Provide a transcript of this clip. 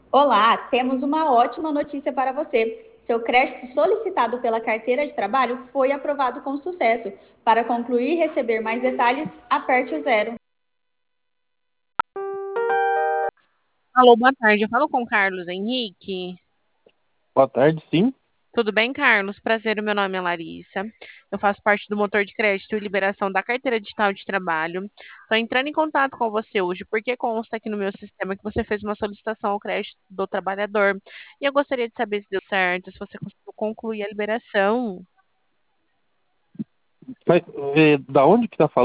Olá, temos uma ótima notícia para você. Seu crédito solicitado pela carteira de trabalho foi aprovado com sucesso. Para concluir e receber mais detalhes, aperte o zero. Alô, boa tarde. Eu falo com o Carlos Henrique. Boa tarde, sim. Tudo bem, Carlos? Prazer, o meu nome é Larissa. Eu faço parte do motor de crédito e liberação da carteira digital de trabalho. Estou entrando em contato com você hoje porque consta aqui no meu sistema que você fez uma solicitação ao crédito do trabalhador. E eu gostaria de saber se deu certo, se você conseguiu concluir a liberação. Mas da onde que tá falando?